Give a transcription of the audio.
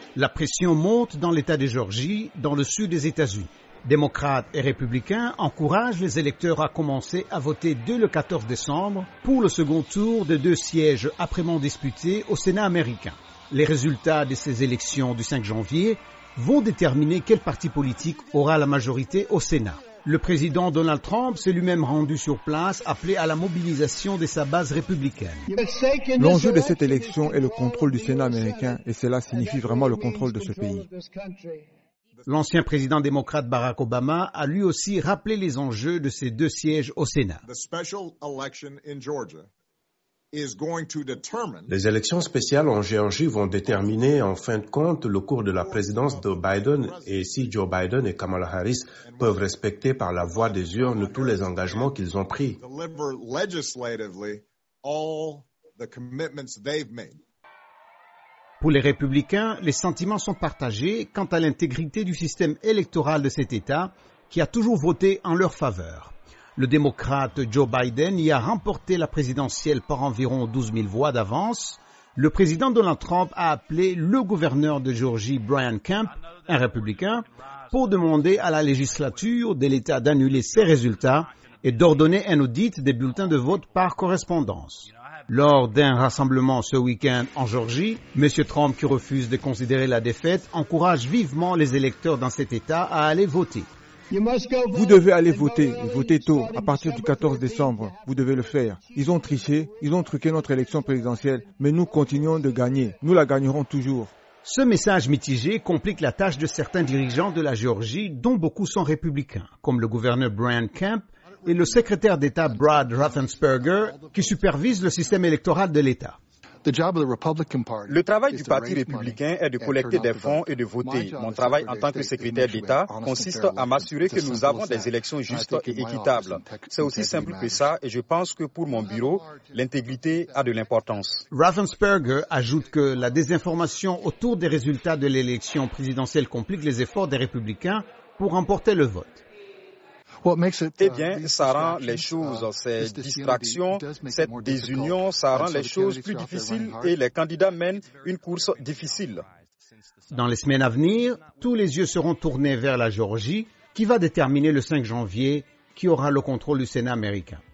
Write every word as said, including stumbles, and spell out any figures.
La pression monte dans l'État de Géorgie, dans le sud des États-Unis. Démocrates et républicains encouragent les électeurs à commencer à voter dès le quatorze décembre pour le second tour de deux sièges âprement disputés au Sénat américain. Les résultats de ces élections du cinq janvier vont déterminer quel parti politique aura la majorité au Sénat. Le président Donald Trump s'est lui-même rendu sur place, appelé à la mobilisation de sa base républicaine. L'enjeu de cette élection est le contrôle du Sénat américain et cela signifie vraiment le contrôle de ce pays. L'ancien président démocrate Barack Obama a lui aussi rappelé les enjeux de ces deux sièges au Sénat. Les élections spéciales en Géorgie vont déterminer en fin de compte le cours de la présidence de Biden et si Joe Biden et Kamala Harris peuvent respecter par la voie des urnes tous les engagements qu'ils ont pris. Pour les républicains, les sentiments sont partagés quant à l'intégrité du système électoral de cet État qui a toujours voté en leur faveur. Le démocrate Joe Biden y a remporté la présidentielle par environ douze mille voix d'avance. Le président Donald Trump a appelé le gouverneur de Géorgie, Brian Kemp, un républicain, pour demander à la législature de l'État d'annuler ses résultats et d'ordonner un audit des bulletins de vote par correspondance. Lors d'un rassemblement ce week-end en Géorgie, M. Trump, qui refuse de considérer la défaite, encourage vivement les électeurs dans cet État à aller voter. Vous devez aller voter, et voter tôt, à partir du quatorze décembre. Vous devez le faire. Ils ont triché, ils ont truqué notre élection présidentielle, mais nous continuons de gagner. Nous la gagnerons toujours. Ce message mitigé complique la tâche de certains dirigeants de la Géorgie, dont beaucoup sont républicains, comme le gouverneur Brian Kemp et le secrétaire d'État Brad Raffensperger, qui supervise le système électoral de l'État. Le travail du Parti républicain est de collecter des fonds et de voter. Mon travail en tant que secrétaire d'État consiste à m'assurer que nous avons des élections justes et équitables. C'est aussi simple que ça et je pense que pour mon bureau, l'intégrité a de l'importance. Raffensperger ajoute que la désinformation autour des résultats de l'élection présidentielle complique les efforts des républicains pour remporter le vote. Eh bien, ça rend les choses, ces distractions, cette désunion, ça rend les choses plus difficiles et les candidats mènent une course difficile. Dans les semaines à venir, tous les yeux seront tournés vers la Géorgie, qui va déterminer le cinq janvier qui aura le contrôle du Sénat américain.